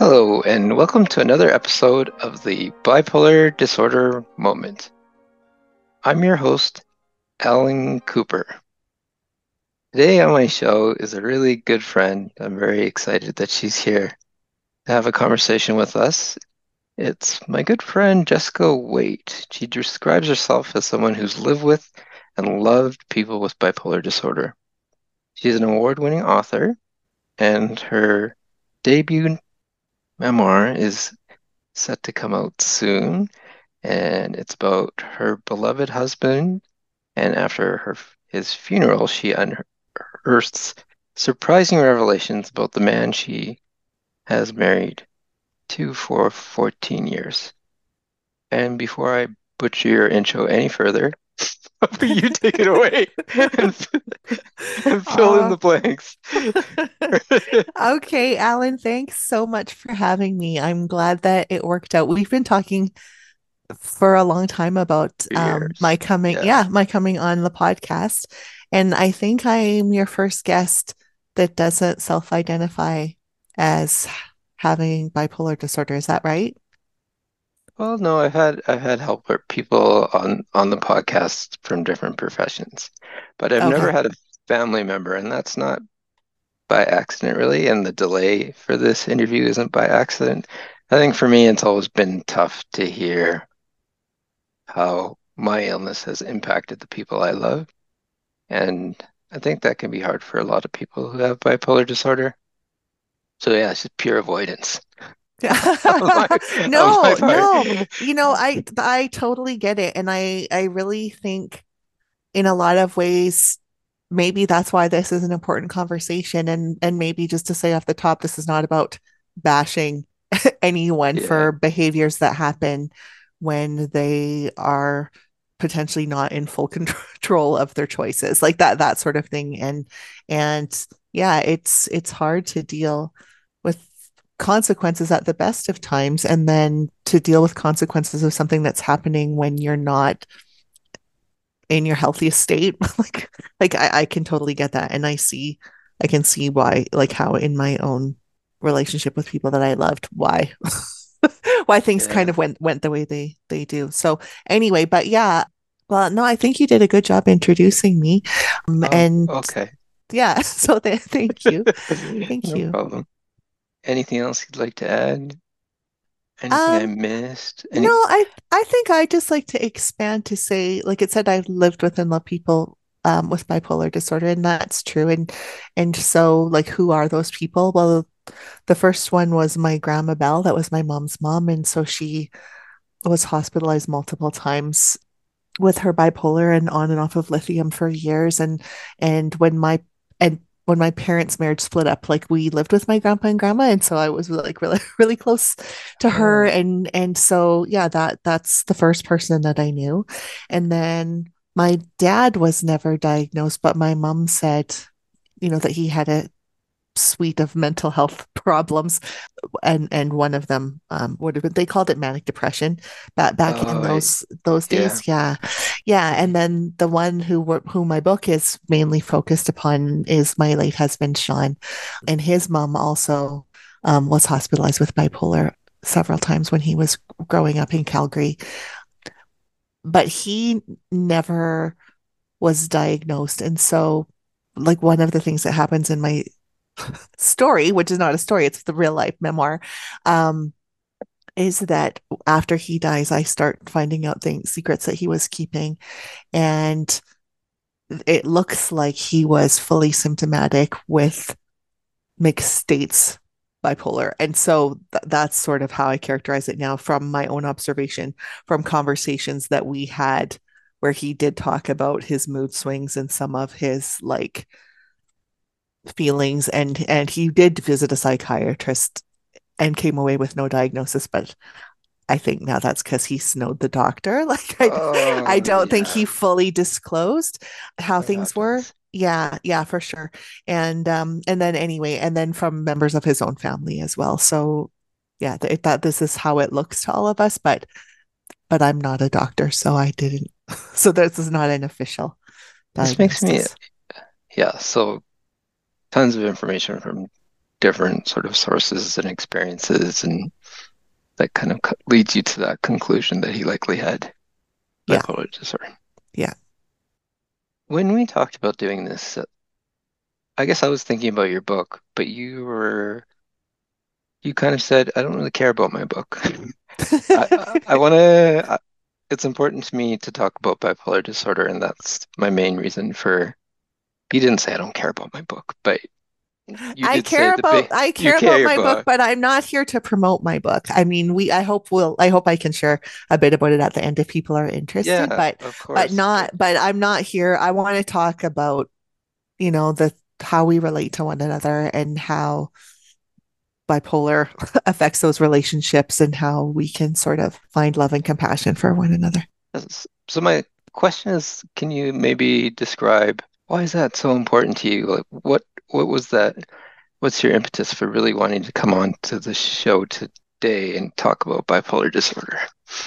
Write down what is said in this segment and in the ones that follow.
Hello, and welcome to another episode of the Bipolar Disorder Moment. I'm your host, Alan Cooper. Today on my show is a really good friend. I'm very excited that she's here to have a conversation with us. It's my good friend, Jessica Waite. She describes herself as someone who's lived with and loved people with bipolar disorder. She's an award-winning author, and her debut memoir is set to come out soon. And it's about her beloved husband. And after his funeral, she unearths surprising revelations about the man she has married to for 14 years. And before I butcher your intro any further, you take it away and, and fill in Uh, the blanks. okay, Alan, thanks so much for having me. I'm glad that it worked out. We've been talking for a long time about Years. Yeah. my coming on the podcast. And I think I'm your first guest that doesn't self-identify as having bipolar disorder. Is that right? Well, no, I've had help with people on the podcast from different professions, but I've never Okay. had a family member, and that's not by accident really. And the delay for this interview isn't by accident. I think for me, it's always been tough to hear how my illness has impacted the people I love, and I think that can be hard for a lot of people who have bipolar disorder. So yeah, it's just pure avoidance on my No, part. no. I totally get it. And I really think in a lot of ways, maybe that's why this is an important conversation. And maybe just to say off the top, this is not about bashing anyone Yeah. for behaviors that happen when they are potentially not in full control of their choices, like that sort of thing. And yeah, it's hard to deal with consequences at the best of times, and then to deal with consequences of something that's happening when you're not in your healthiest state. I can totally get that. And I can see why, like how in my own relationship with people that I loved, why why things kind Yeah. of went the way they do. So anyway, but yeah, well, no, I think you did a good job introducing me. Oh, And okay. yeah, so thank you. Thank No you. problem. Anything else you'd like to add? Anything I Um, missed? no, Any? I think I just like to expand to say, like it said, I've lived with and love people with bipolar disorder, and that's true. And so, like, who are those people? Well, the first one was my grandma Belle. That was my mom's mom, and so she was hospitalized multiple times with her bipolar and on and off of lithium for years. And when my parents' marriage split up, like we lived with my grandpa and grandma, and so I was like really really close to her. Oh, And so yeah, that's the first person that I knew. And then my dad was never diagnosed, but my mom said, that he had a suite of mental health problems, and one of them would have been, they called it manic depression back in oh, those yeah. days. Yeah, yeah. And then the one who my book is mainly focused upon is my late husband Sean, and his mom also was hospitalized with bipolar several times when he was growing up in Calgary, but he never was diagnosed. And so, like, one of the things that happens in my story, which is not a story, it's the real life memoir, um, is that after he dies, I start finding out things, secrets that he was keeping. And it looks like he was fully symptomatic with mixed states bipolar. And so that's sort of how I characterize it now from my own observation, from conversations that we had where he did talk about his mood swings and some of his like feelings, and he did visit a psychiatrist and came away with no diagnosis, but I think now that's because he snowed the doctor. Like I Oh, don't think he yeah. fully disclosed how That things were. happens. Yeah, yeah, for sure. And then anyway, and then from members of his own family as well. So yeah, that this is how it looks to all of us, but I'm not a doctor, so I didn't. So this is not an official This makes me, diagnosis. yeah. So tons of information from different sort of sources and experiences, and that kind of leads you to that conclusion that he likely had Yeah. bipolar disorder. Yeah. When we talked about doing this, I guess I was thinking about your book, but you kind of said, I don't really care about my book. I want to, it's important to me to talk about bipolar disorder, and that's my main reason for, you didn't say I don't care about my book, but you did say I you care care about your my book, book. but I'm not here to promote my book. I mean, I hope I can share a bit about it at the end if people are interested, Yeah, of but course. not but I'm not here. I want to talk about, the how we relate to one another and how bipolar affects those relationships and how we can sort of find love and compassion for one another. So my question is, can you maybe describe why is that so important to you? Like what was that? What's your impetus for really wanting to come on to the show today and talk about bipolar disorder?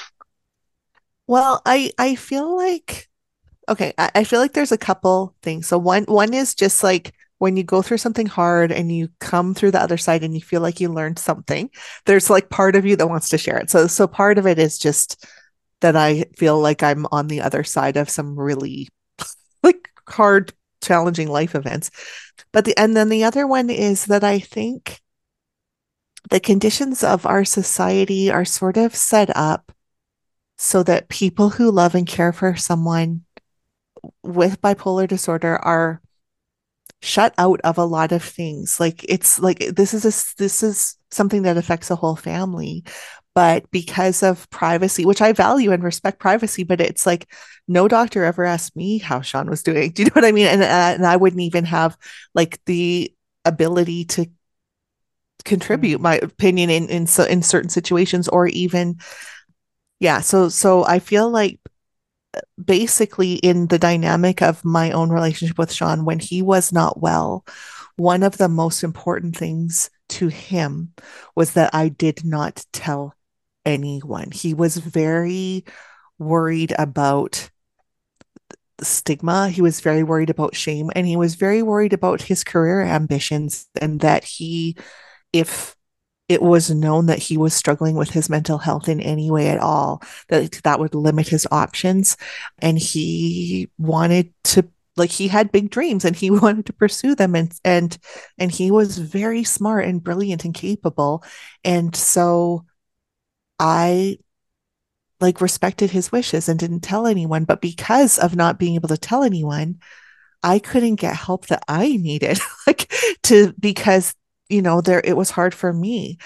Well, I feel like okay, I feel like there's a couple things. So one is just like when you go through something hard and you come through the other side and you feel like you learned something, there's like part of you that wants to share it. So part of it is just that I feel like I'm on the other side of some really like hard, challenging life events. And then the other one is that I think the conditions of our society are sort of set up so that people who love and care for someone with bipolar disorder are shut out of a lot of things. Like it's like this is something that affects a whole family. But because of privacy, which I value and respect privacy, but it's like no doctor ever asked me how Sean was doing. Do you know what I mean? And I wouldn't even have like the ability to contribute Hmm. my opinion in certain situations or even yeah. So I feel like basically in the dynamic of my own relationship with Sean when he was not well, one of the most important things to him was that I did not tell anyone. He was very worried about stigma. He was very worried about shame and he was very worried about his career ambitions and that if it was known that he was struggling with his mental health in any way at all, that would limit his options. And he wanted to like he had big dreams and he wanted to pursue them and he was very smart and brilliant and capable. And so I like respected his wishes and didn't tell anyone. But because of not being able to tell anyone, I couldn't get help that I needed, like to because there it was hard for me.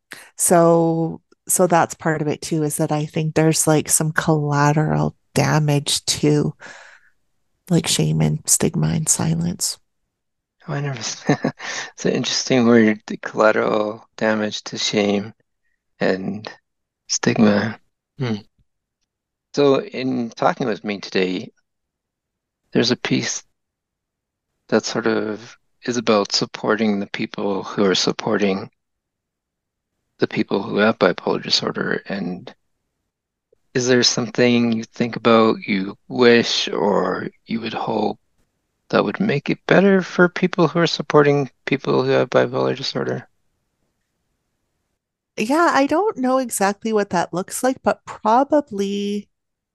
So that's part of it too, is that I think there's like some collateral damage to like shame and stigma and silence. Oh, I never. It's an interesting word, the collateral damage to shame and stigma. Hmm. So, in talking with me today, there's a piece that sort of is about supporting the people who are supporting the people who have bipolar disorder. And is there something you think about, you wish, or you would hope that would make it better for people who are supporting people who have bipolar disorder? Yeah, I don't know exactly what that looks like, but probably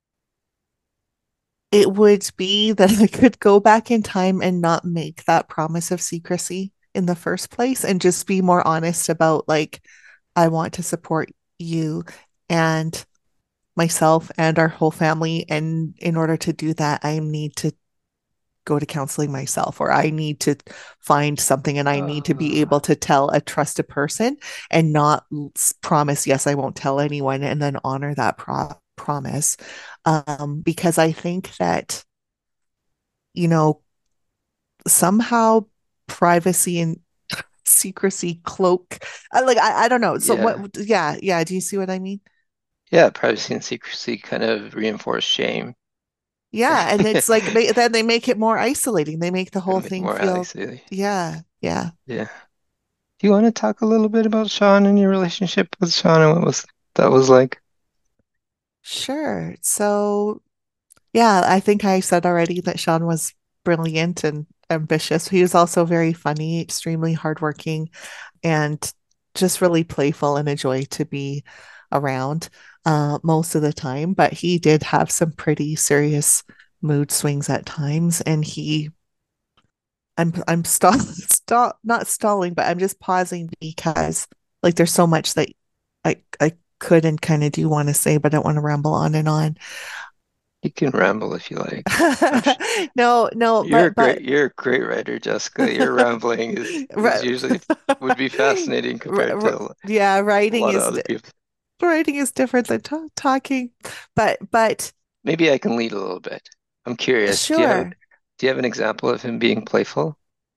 it would be that I could go back in time and not make that promise of secrecy in the first place and just be more honest about like, I want to support you and myself and our whole family. And in order to do that, I need to go to counseling myself or I need to find something and I need to be able Uh, to tell a trusted person and not promise, yes, I won't tell anyone and then honor that promise. Because I think that, you know, somehow privacy and secrecy cloak, I don't know. So yeah. what, yeah, yeah. Do you see what I mean? Yeah, privacy and secrecy kind of reinforce shame. Yeah, and it's like they make it more isolating. They make the whole And thing more feel, Alex. yeah, yeah. Yeah. Do you want to talk a little bit about Sean and your relationship with Sean and what was that was like? Sure. So, yeah, I think I said already that Sean was brilliant and ambitious. He was also very funny, extremely hardworking. and just really playful and a joy to be around most of the time. But he did have some pretty serious mood swings at times, and I'm not stalling, but I'm just pausing because like there's so much that I could and kind of do want to say, but I don't want to ramble on and on. You can ramble if you like. I'm sh No, no, you're a great writer, Jessica. Your rambling is usually would be fascinating compared to yeah, a lot of other people. writing is different than talking, but Maybe I can lead a little bit. I'm curious. sure. Do you have an example of him being playful?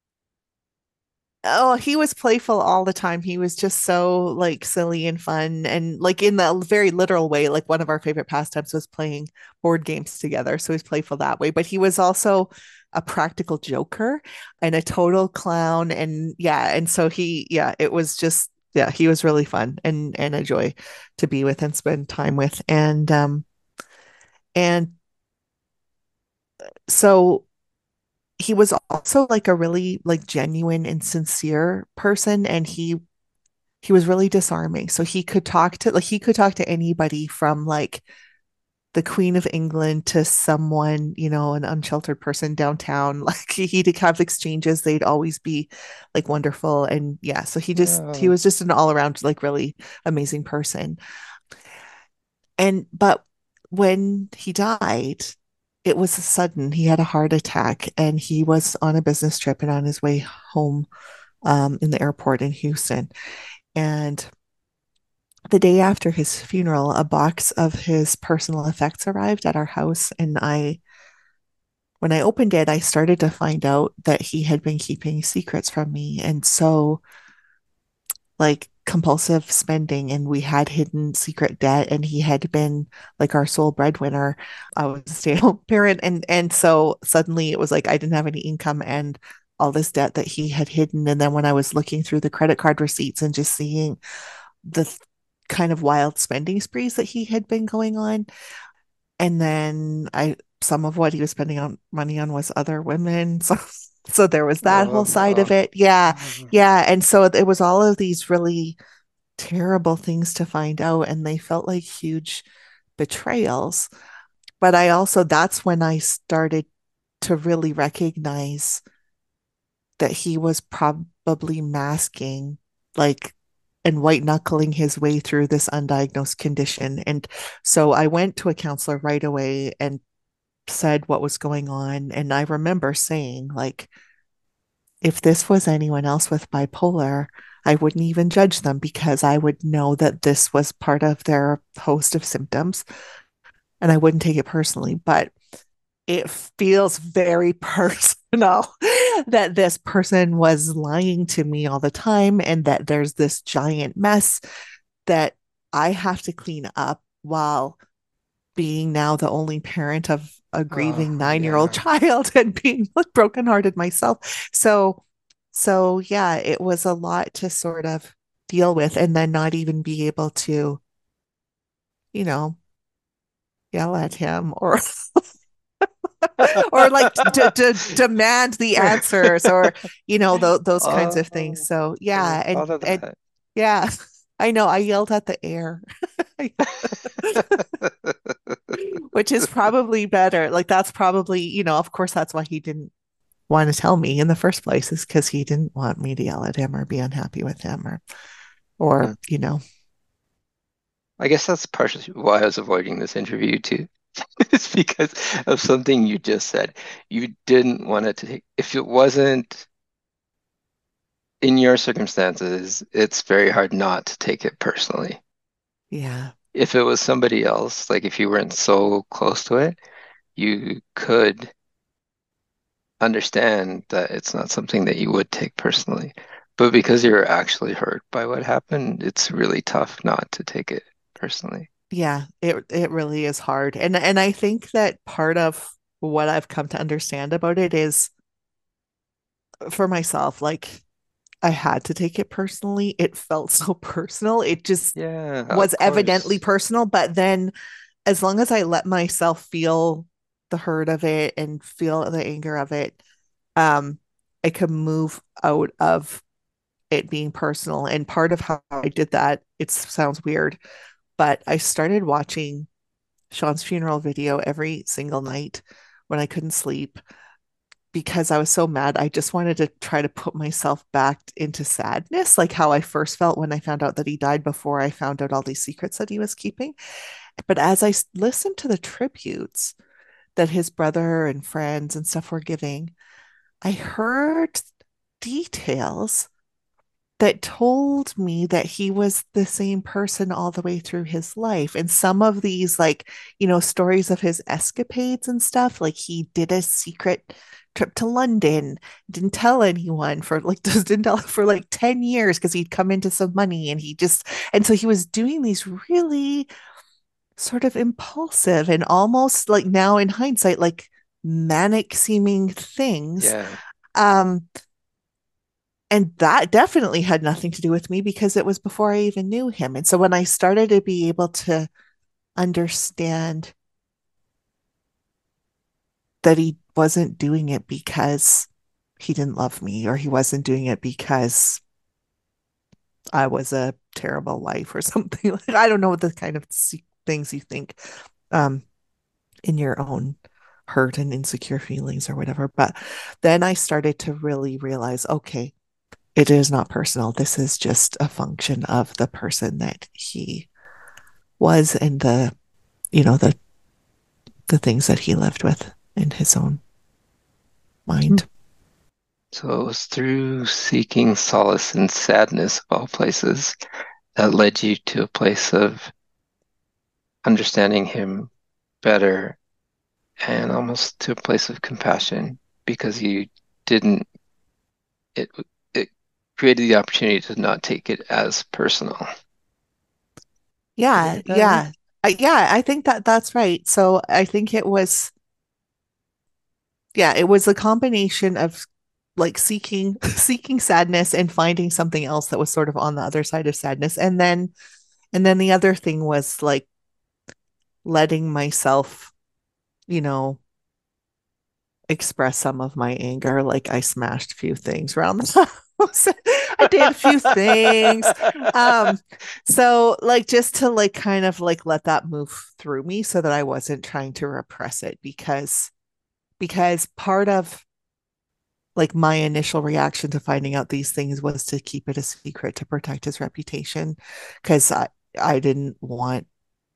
Oh, he was playful all the time. He was just so like silly and fun and like in the very literal way, like one of our favorite pastimes was playing board games together. So he's playful that way, but he was also a practical joker and a total clown and yeah, and so it was just yeah, he was really fun and a joy to be with and spend time with. And so he was also like a really like genuine and sincere person and he was really disarming. So he could talk to anybody from like the Queen of England to someone, you know, an unsheltered person downtown. Like he'd have exchanges, they'd always be like wonderful. And yeah, so he Oh, was just an all around like really amazing person. And but when he died, it was sudden. He had a heart attack and he was on a business trip and on his way home in the airport in Houston. And the day after his funeral, a box of his personal effects arrived at our house. And when I opened it, I started to find out that he had been keeping secrets from me. And so, like, compulsive spending, and we had hidden secret debt, and he had been like our sole breadwinner. I was a stay-at-home parent, and so suddenly it was like I didn't have any income and all this debt that he had hidden. And then when I was looking through the credit card receipts and just seeing the kind of wild spending sprees that he had been going on. And then I some of what he was spending on money on was other women. So there was that oh whole side of no. it. Yeah. Yeah. And so it was all of these really terrible things to find out. And they felt like huge betrayals. But I also that's when I started to really recognize that he was probably masking like and white knuckling his way through this undiagnosed condition. And so I went to a counselor right away and said what was going on. And I remember saying, like, if this was anyone else with bipolar, I wouldn't even judge them because I would know that this was part of their host of symptoms and I wouldn't take it personally. But it feels very personal that this person was lying to me all the time and that there's this giant mess that I have to clean up while being now the only parent of a grieving Oh 9-year old yeah. child and being like brokenhearted myself. So yeah, it was a lot to sort of deal with and then not even be able to, you know, yell at him or like to demand the answers or those kinds of things. Oh, So never yeah, thought of and that. yeah, I know I yelled at the air, which is probably better. Like that's probably, of course that's why he didn't want to tell me in the first place is because he didn't want me to yell at him or be unhappy with him or Hmm. I guess that's partially why I was avoiding this interview too. It's because of something you just said. You didn't want it to take, if it wasn't in your circumstances, it's very hard not to take it personally. Yeah. If it was somebody else, like if you weren't so close to it, you could understand that it's not something that you would take personally. But because you're actually hurt by what happened, it's really tough not to take it personally. Yeah, it really is hard. And I think that part of what I've come to understand about it is for myself, like I had to take it personally. It felt so personal. It just Yeah, was of evidently course. personal, but then as long as I let myself feel the hurt of it and feel the anger of it, um, I could move out of it being personal. And part of how I did that, it sounds weird, but I started watching Sean's funeral video every single night when I couldn't sleep because I was so mad. I just wanted to try to put myself back into sadness, like how I first felt when I found out that he died before I found out all these secrets that he was keeping. But as I listened to the tributes that his brother and friends and stuff were giving, I heard details that told me that he was the same person all the way through his life. And some of these, like, stories of his escapades and stuff, like he did a secret trip to London, didn't tell anyone for like, just didn't tell for like 10 years because he'd come into some money and so he was doing these really sort of impulsive and almost like now in hindsight, like manic seeming things. Yeah. Um, and that definitely had nothing to do with me because it was before I even knew him. And so when I started to be able to understand that he wasn't doing it because he didn't love me or he wasn't doing it because I was a terrible wife or something. Like, I don't know what the kind of things you think um, in your own hurt and insecure feelings or whatever. But then I started to really realize, okay, it is not personal. This is just a function of the person that he was and the things that he lived with in his own mind. So it was through seeking solace in sadness of all places that led you to a place of understanding him better and almost to a place of compassion because you didn't it it created the opportunity to not take it as personal. Did I Yeah, get that right? yeah. I think that that's right. So I think it was, yeah, it was a combination of like seeking sadness and finding something else that was sort of on the other side of sadness. And then the other thing was like letting myself, you know, express some of my anger. Like I smashed a few things around the house. I did a few things. Um, so like just to like kind of like let that move through me so that I wasn't trying to repress it because part of like my initial reaction to finding out these things was to keep it a secret to protect his reputation because I didn't want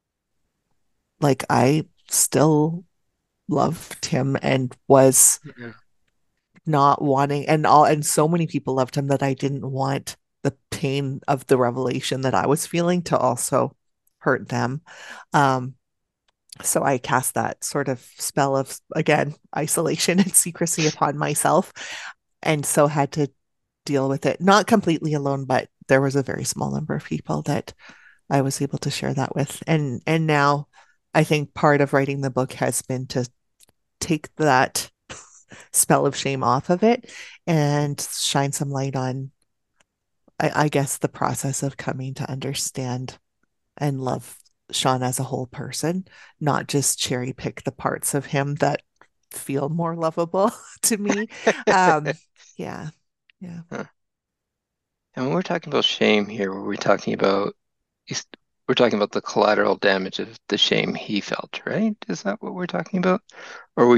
like I still loved him and was Yeah. not wanting and so many people loved him that I didn't want the pain of the revelation that I was feeling to also hurt them. Um, so I cast that sort of spell of again isolation and secrecy upon myself, and so had to deal with it not completely alone, but there was a very small number of people that I was able to share that with, and now I think part of writing the book has been to take that spell of shame off of it and shine some light on, I guess, the process of coming to understand and love Sean as a whole person, not just cherry pick the parts of him that feel more lovable to me. Um, yeah, yeah. Huh. And when we're talking about shame here, he's- we're talking about the collateral damage of the shame he felt, right? Is that what we're talking about? Or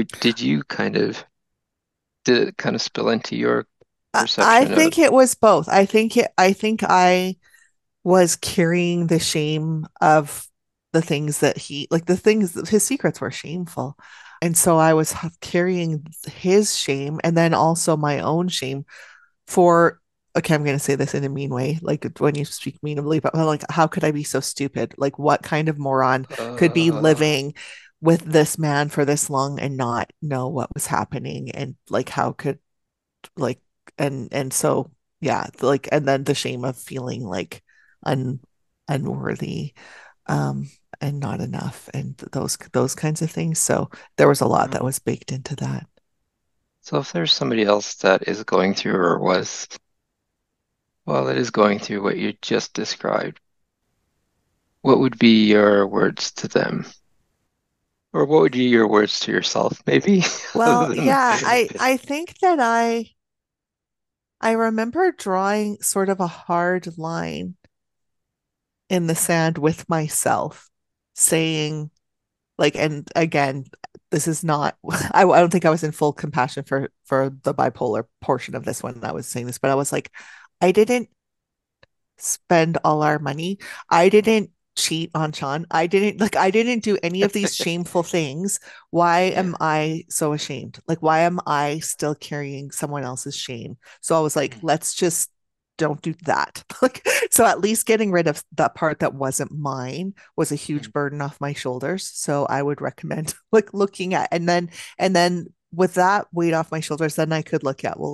did it kind of spill into your I perception of think it was both. I think I was carrying the shame of the things that he like the things his secrets were shameful. And so I was carrying his shame and then also my own shame for okay, I'm going to say this in a mean way, like when you speak meanly, but like, how could I be so stupid? Like, what kind of moron could be uh, living with this man for this long and not know what was happening? And like, how could like and so yeah, like and then the shame of feeling like un unworthy um and not enough and those kinds of things. So there was a lot that was baked into that. so if there's somebody else that is going through or was, well, that is going through what you just described, what would be your words to them? Or what would be your words to yourself, maybe? Well, Other than, yeah, I think that I remember drawing sort of a hard line in the sand with myself, saying, like, and again, this is not, I don't think I was in full compassion for the bipolar portion of this when I was saying this, but I was like, I didn't spend all our money. I didn't cheat on Sean. I didn't do any of these shameful things. Why Yeah. am I so ashamed? Like, why am I still carrying someone else's shame? So I was like, Mm, let's just don't do that. Like, so at least getting rid of that part that wasn't mine was a mm, huge burden off my shoulders. So I would recommend like looking at and then with that weight off my shoulders, then I could look at, well,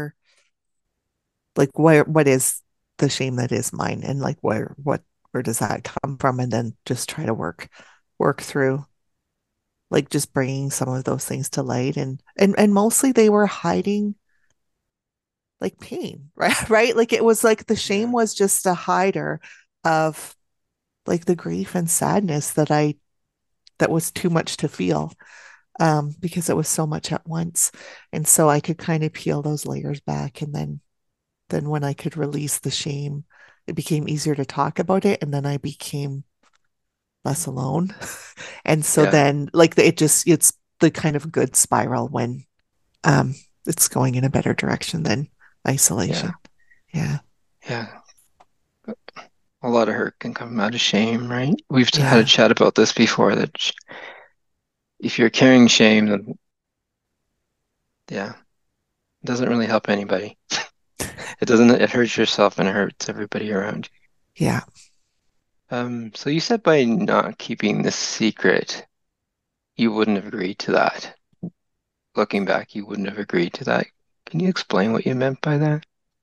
where what is the shame that is mine, and like where does that come from, and then just try to work through like just bringing some of those things to light, and mostly they were hiding like pain, right? Right, like it was like the shame yeah. was just a hider of like the grief and sadness that was too much to feel, because it was so much at once. And so I could kind of peel those layers back, and then when I could release the shame, it became easier to talk about it. And then I became less alone. And so Yeah. then, like, it's the kind of good spiral when um, it's going in a better direction than Yeah. isolation. Yeah. Yeah. A lot of hurt can come out of shame, right? We've had a Yeah. chat about this before that if you're carrying shame, then yeah, it doesn't really help anybody. It doesn't, it hurts yourself and it hurts everybody around Yeah. you. So you said by not keeping this secret, you wouldn't have agreed to that. Looking back, you wouldn't have agreed to that. Can you explain what you meant by that?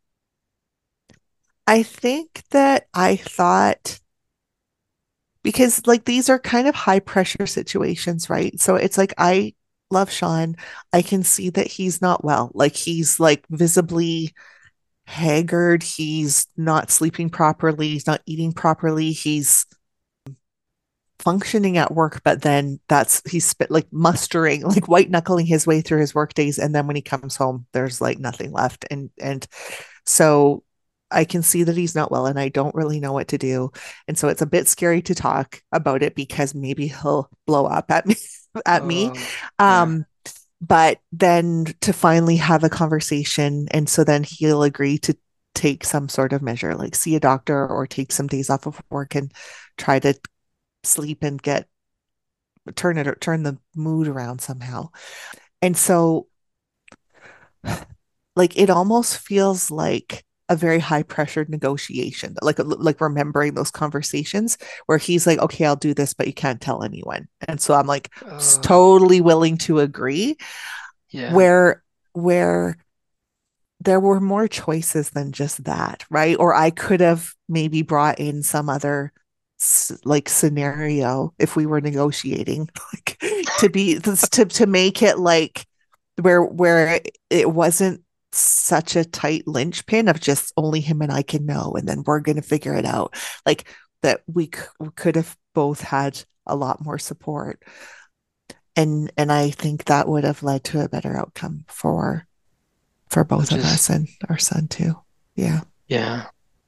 I think that I thought, because like these are kind of high pressure situations, right? So it's like I love Sean. I can see that he's not well. Like he's like visibly haggard. He's not sleeping properly. He's not eating properly. He's functioning at work, but then he's like mustering, like white knuckling his way through his work days. And then when he comes home, there's like nothing left. And so I can see that he's not well, and I don't really know what to do. And so it's a bit scary to talk about it because maybe he'll blow up at me at me. Oh, yeah. Um, but then to finally have a conversation, and so then he'll agree to take some sort of measure, like see a doctor or take some days off of work and try to sleep and get turn the mood around somehow. And so like it almost feels like a very high pressured negotiation, like remembering those conversations where he's like, okay, I'll do this, but you can't tell anyone. And so I'm like Oh, totally willing to agree, yeah. where there were more choices than just that, right? Or I could have maybe brought in some other like scenario if we were negotiating, like to make it like where it wasn't such a tight linchpin of just only him and I can know, and then we're going to figure it out. Like that we could have both had a lot more support, and I think that would have led to a better outcome for both Which of is, us and our son too. Yeah. yeah.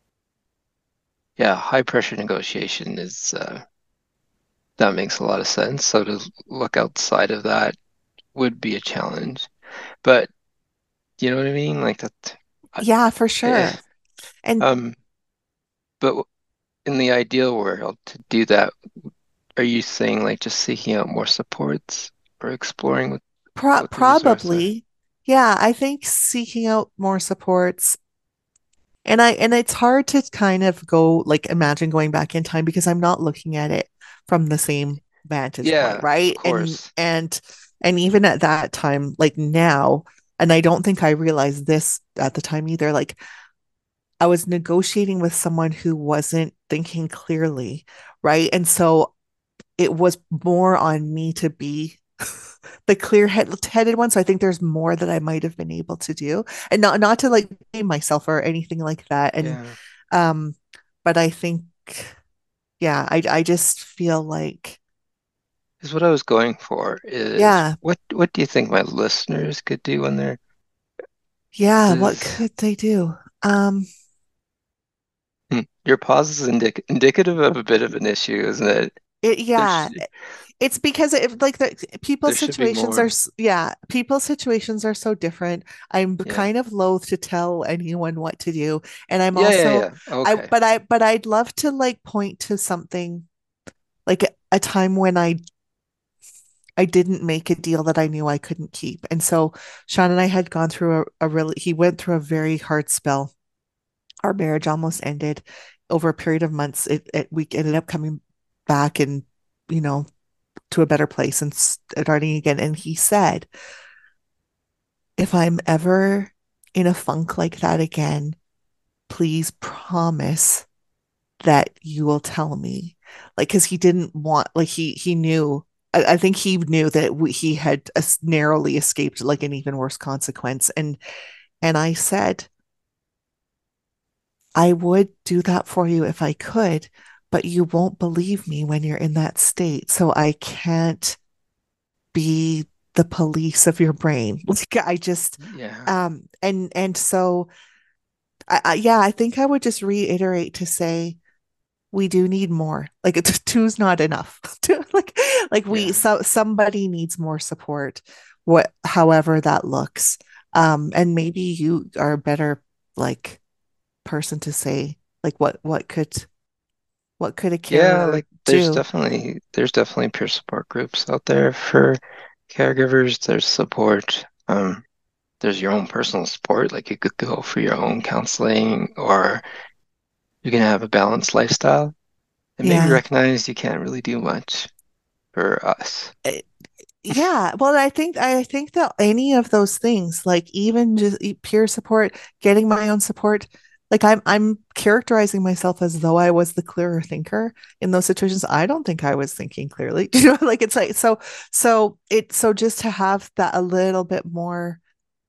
Yeah. High pressure negotiation is, that makes a lot of sense. So to look outside of that would be a challenge. But you know what I mean? Like that, Yeah, for eh, sure. And um, but in the ideal world, to do that, are you saying like just seeking out more supports or exploring what the resources are? probably, yeah, I think seeking out more supports, and it's hard to kind of go like imagine going back in time because I'm not looking at it from the same vantage point, Yeah, of right? course. And even at that time, like now, and I don't think I realized this at the time either, like I was negotiating with someone who wasn't thinking clearly, right? And so it was more on me to be the clear-headed one. So I think there's more that I might have been able to do, and not to like blame myself or anything like that. And Yeah. um, but I think, yeah, I just feel like, Is what I was going for is yeah, what do you think my listeners could do when they're Yeah, what Is could they do? Um, your pause is indicative of a bit of an issue, isn't it? There yeah, should it's because it like the there should be more. people's situations are so different. I'm Yeah. kind of loath to tell anyone what to do, and I'm Yeah, yeah, also yeah. Okay. but I'd love to like point to something like a time when I didn't make a deal that I knew I couldn't keep. And so Sean and I had gone through a really he went through a very hard spell. Our marriage almost ended over a period of months. We ended up coming back and you know to a better place and starting again. And he said, if I'm ever in a funk like that again, please promise that you will tell me. Like, because he didn't want, like, he knew. I think he knew that he had narrowly escaped like an even worse consequence. And I said, I would do that for you if I could, but you won't believe me when you're in that state. So I can't be the police of your brain. Like I just Yeah. and so yeah, I think I would just reiterate to say we do need more. Like it's two's not enough. Like we Yeah. so somebody needs more support, what however that looks. And maybe you are a better like person to say like what could a Yeah, caregiver like do? there's definitely peer support groups out there for caregivers. There's support. There's your own personal support. Like you could go for your own counseling, or you can have a balanced lifestyle and maybe Yeah. recognize you can't really do much for us. Eh, Yeah, well, I think that any of those things, like even just peer support, getting my own support, like I'm characterizing myself as though I was the clearer thinker in those situations. I don't think I was thinking clearly. You know, like it's like so just to have that a little bit more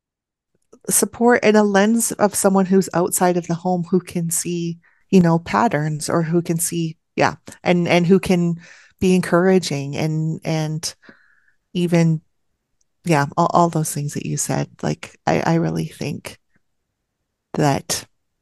support and a lens of someone who's outside of the home who can see, patterns or who can see, yeah, and who can be encouraging and even yeah, all those things that you said. Like, I really think that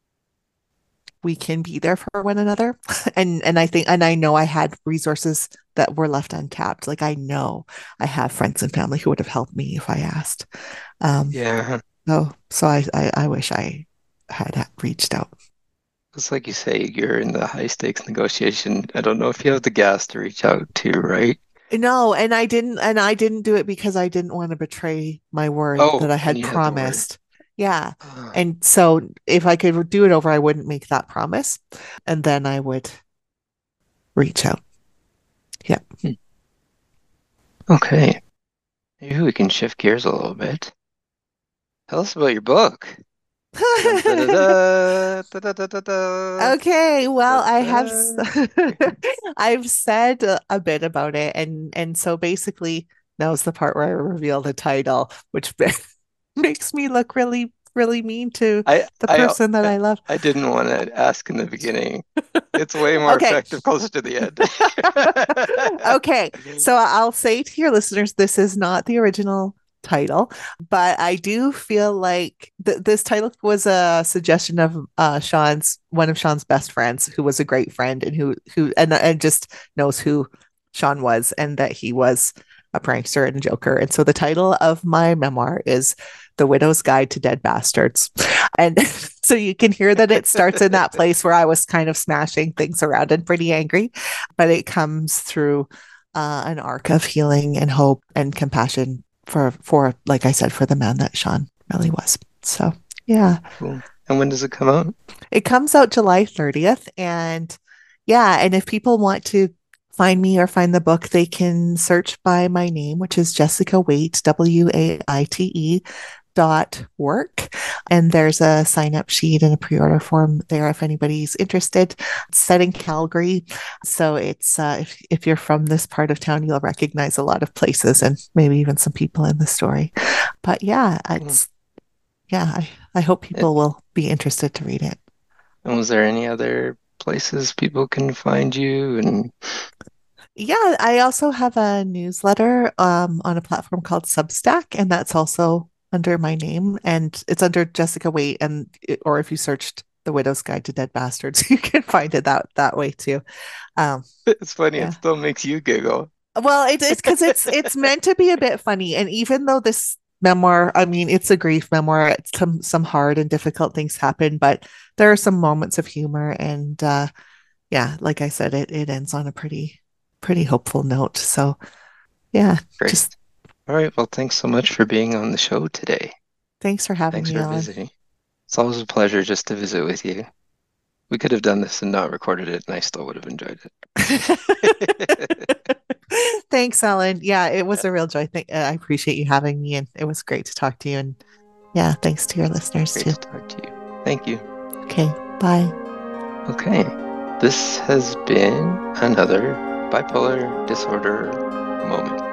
we can be there for one another. And I think, and I know I had resources that were left untapped. Like, I know I have friends and family who would have helped me if I asked. Um, Yeah, so I wish I had reached out. it's like you say, you're in the high stakes negotiation. I don't know if you have the gas to reach out to, right? No, and I didn't do it because I didn't want to betray my word that Oh, I and had you have the word. promised. Yeah. Ah, And so if I could do it over, I wouldn't make that promise. And then I would reach out. Yeah. hmm. Okay. Maybe we can shift gears a little bit. Tell us about your book. Dun, da, da, da, da, da, da, da, da, Okay, well, da, da. I've said a bit about it, and so basically now's the part where I reveal the title, which makes me look really, really mean to I the I person that I love. I didn't want to ask in the beginning. It's way more Okay. effective closer to the end. Okay, so I'll say to your listeners, this is not the original title, but I do feel like this title was a suggestion of Sean's one of Sean's best friends, who was a great friend and who and just knows who Sean was and that he was a prankster and a joker. And so the title of my memoir is The Widow's Guide to Dead Bastards. And so you can hear that it starts in that place where I was kind of smashing things around and pretty angry, but it comes through an arc of healing and hope and compassion for like I said, for the man that Sean really was. So yeah, Cool. And when does it come out? it comes out July 30th, and yeah, and if people want to find me or find the book, they can search by my name, which is Jessica Waite, WAITE work, and there's a sign up sheet and a pre-order form there if anybody's interested. It's set in Calgary, so it's if you're from this part of town, you'll recognize a lot of places and maybe even some people in the story. But yeah, Cool. it's yeah, I hope And, people will be interested to read it. and was there any other places people can find you? And Yeah, I also have a newsletter on a platform called Substack, and that's also under my name, and it's under Jessica Waite, or if you searched The Widow's Guide to Dead Bastards, you can find it that way too. Um, It's funny, it yeah. still makes you giggle. Well, it's because it's meant to be a bit funny, and even though this memoir, I mean, it's a grief memoir, some hard and difficult things happen, but there are some moments of humor, and yeah, like I said, it ends on a pretty hopeful note. So yeah, Great. just All right, well, thanks so much for being on the show today. thanks for having Thanks me for on. visiting. It's always a pleasure just to visit with you. We could have done this and not recorded it, and I still would have enjoyed it. Thanks, Ellen. Yeah, it was a real joy. I appreciate you having me, and it was great to talk to you. And yeah, thanks to your listeners Great too. to talk to you. Thank you. Okay, bye. Okay, this has been another bipolar disorder moment.